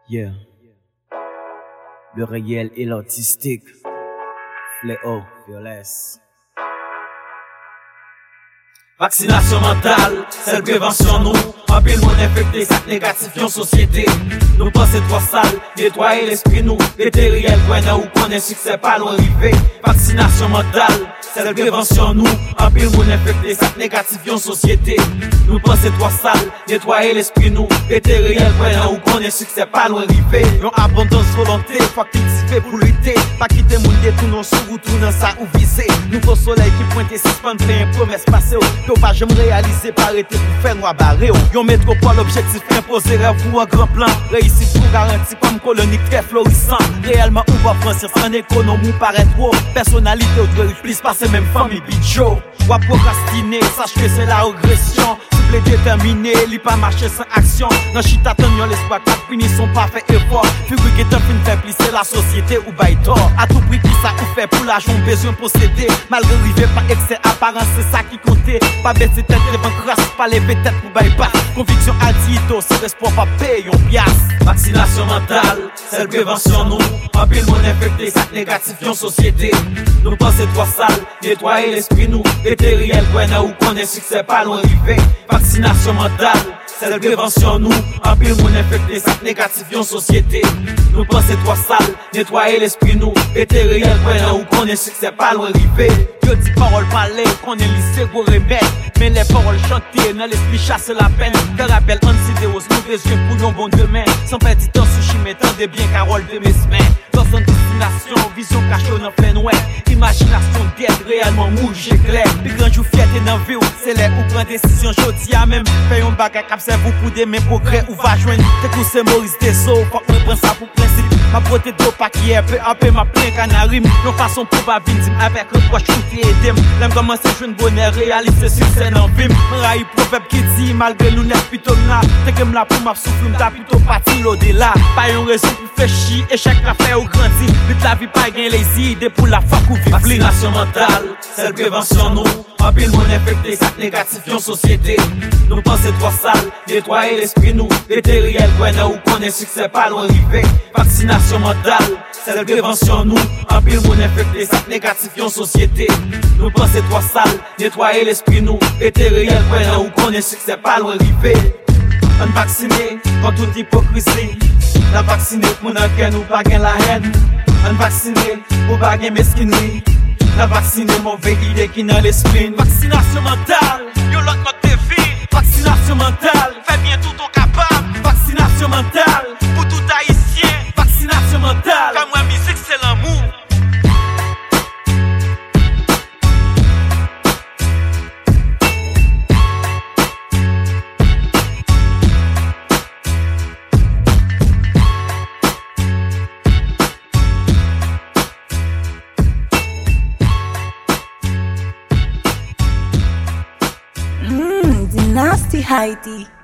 Yeah. Le réel et l'artistique. Fléau, violence. Vaccination mentale, c'est la prévention nous. En pile monde infecté, ça négatif en société. Nous pensons trop sale, nettoyer l'esprit nous. L'été réel, ou connaît succès pas loin arrivé. Vaccination mentale, c'est la prévention nous. En pile monde infecté, ça négatif en société. Nous pensons trop sale, nettoyer l'esprit nous. L'été réel, ou connaît succès pas loin arrivé. Yon abondance volonté, faut cultiver pour lutter. Pas quitter moun détournant sous ou tournant ça ou viser. Nouveau soleil qui pointe et suspend plein promesse passée. Yo va jamais réaliser par arrêter pour faire noir barré. Yon métropole objectif imposé rêve ou un grand plan. Réussite pour garantie comme colonie très florissant. Réellement ou pas français en économie paraît trop. Personnalité ou de plus passer même famille bicho. Ou à procrastiner, sache que c'est la régression. Souple déterminé, li pas marcher sans action. Dans chita ton yon l'espoir qu'à finir son parfait effort. Figure que t'en fin fait plisser la société ou bail tort. À tout prix qui ça ou fait pour l'argent besoin posséder. Malgré river pas excès apparence c'est ça qui comptait. Pas baisser tête devant grâce, pas lever tête pour bypass. Conviction altito, c'est l'espoir pas payer on piasse. Vaccination mentale, c'est la prévention nous. En pile monde infecté, ça négatif en société. Nous pensons trop sale, nettoyer l'esprit nous. L'été réel, ou connaît succès pas loin arrivé. Vaccination mentale, c'est la prévention nous. En pile monde infecté, ça négatif en société. Nous pensons trop sale, nettoyer l'esprit nous. L'été réel, ou connaît succès pas loin arrivé. Je dis paroles parlées, qu'on est lycée pour remettre. Mais les paroles chantées, dans l'esprit chasse la peine. Te rappelle anti-déos, mauvais yeux pour un bon demain. Sans petit temps, sushi mettant des biens Carole de mes semaines. Dans son destination, vision cachée dans plein ouest. Imagination d'être réellement mouche et clair. Puis quand jou fierté dans vie, c'est là où prend décision. Jodi à même, fait un bagage cap cerveau pour des mêmes progrès. Ou va joindre, t'es tous ces Maurice Desso. Faut qu'on prenne ça pour principe. Ma beauté d'eau pas qui est peu à peu, ma plein canarim. Non façon probable, avec le poche shooter et dem. L'aime commencer à jouer une bonheur, réaliser succès dans le film. M'raille proverbe qui dit, malgré nous n'est plutôt là. T'es comme là pour ma souffle, m'ta plutôt parti l'au-delà. Pas une raison pour faire chier, échec à faire ou grandir. Vite la vie pas gain les idées pour la fac ou vivre. Vaccination mentale, c'est la prévention nous. En pile monde infecté, ça négatif en société. Nous pensons trop sale, nettoyer l'esprit nous. L'été réel, ou connaît succès pas loin arrivé. Vaccination mentale, c'est la prévention nous. En pile monde infecté, ça négatif en société. Nous pensons trop sale, nettoyer l'esprit nous. L'été réel, ou connaît succès pas loin arrivé. On vacciné contre toute hypocrisie. On vacciné pour nous que nous pas la haine. On vacciné pour pas gagner mesquinerie. La vacciner mauvais idée qui dans l'esprit. Vaccination mentale, yo l'autre mode de vie. Vaccination mentale, fais bien tout ton capable. Vaccination mentale, pour tout haïtien. Vaccination mentale, comme moi musique c'est l'amour. Nasty Heidi.